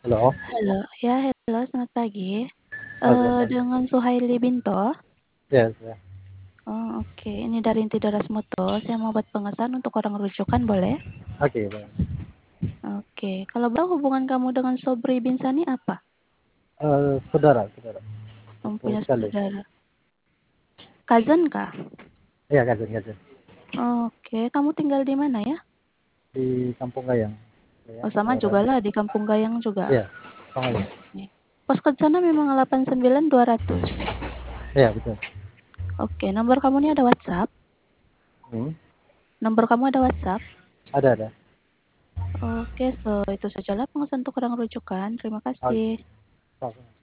Halo, Halo, ya halo selamat pagi. halo, Dengan Suhaili Binto. ya, ya, Oh, oke. Ini dari Inti Daras Moto. Saya mau buat pengesahan untuk orang rujukan, boleh? oke, boleh. Oke. Kalau bro, hubungan kamu dengan Sobri bin Sani apa? Saudara, saudara, Kamu sepupu punya sekali. saudara. Cousin kah? Iya, Kajun, Kajun. Oke. Kamu tinggal di mana ya? Di Kampung Gayang. Oh, Gayang, sama juga lah di Kampung Gayang juga. Iya, Kampung Gayang. Oke. Pos ke sana memang 89200. Iya, betul. Oke. Nomor kamu ini ada WhatsApp? Hmm, Nomor kamu ada WhatsApp? ada. Oke, so itu sajalah pengesahan untuk orang rujukan. Terima Oke, kasih. oke.